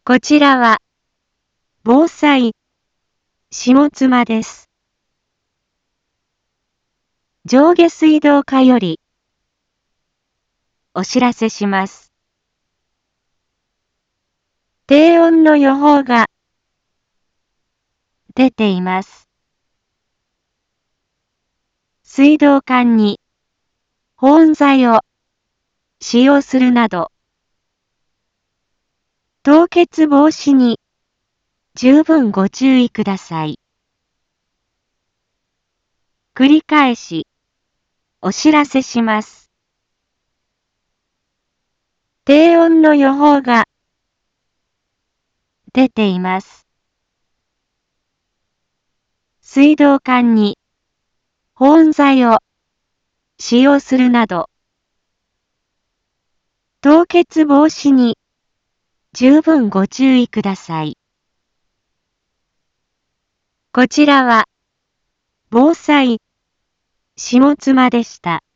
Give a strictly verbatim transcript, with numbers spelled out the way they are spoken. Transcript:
こちらは、防災、下妻です。上下水道課より、お知らせします。低温の予報が、出ています。水道管に、保温剤を、使用するなど、凍結防止に、十分ご注意ください。繰り返し、お知らせします。低温の予報が、出ています。水道管に、保温剤を、使用するなど、凍結防止に、十分ご注意ください。こちらは、防災、下妻でした。